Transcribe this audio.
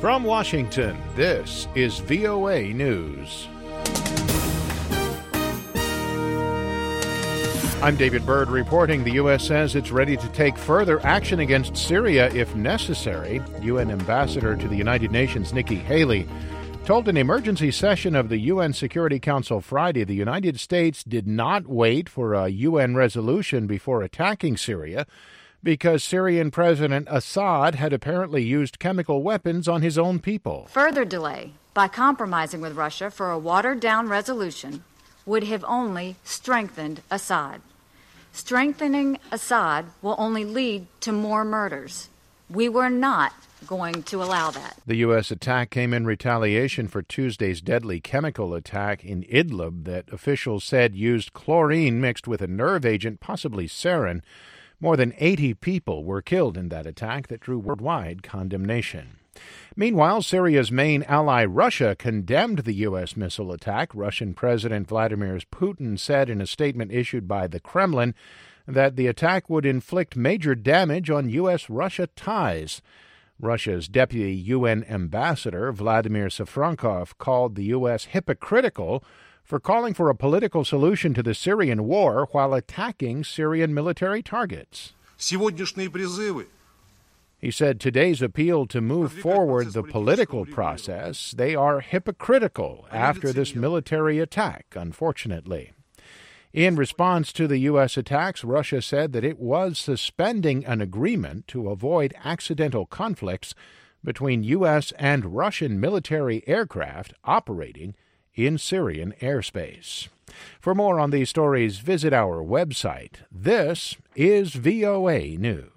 From Washington, this is VOA News. I'm David Byrd reporting. The U.S. says it's ready to take further action against Syria if necessary. UN Ambassador to the United Nations Nikki Haley told an emergency session of the UN Security Council Friday the United States did not wait for a UN resolution before attacking Syria because Syrian President Assad had apparently used chemical weapons on his own people. Further delay by compromising with Russia for a watered-down resolution would have only strengthened Assad. Strengthening Assad will only lead to more murders. We were not going to allow that. The U.S. attack came in retaliation for Tuesday's deadly chemical attack in Idlib that officials said used chlorine mixed with a nerve agent, possibly sarin. More than 80 people were killed in that attack that drew worldwide condemnation. Meanwhile, Syria's main ally, Russia, condemned the U.S. missile attack. Russian President Vladimir Putin said in a statement issued by the Kremlin that the attack would inflict major damage on U.S.-Russia ties. Russia's deputy UN ambassador, Vladimir Safronkov, called the U.S. hypocritical for calling for a political solution to the Syrian war while attacking Syrian military targets. He said today's appeal to move forward the political process, they are hypocritical after this military attack, unfortunately. In response to the U.S. attacks, Russia said that it was suspending an agreement to avoid accidental conflicts between U.S. and Russian military aircraft operating in Syrian airspace. For more on these stories, visit our website. This is VOA News.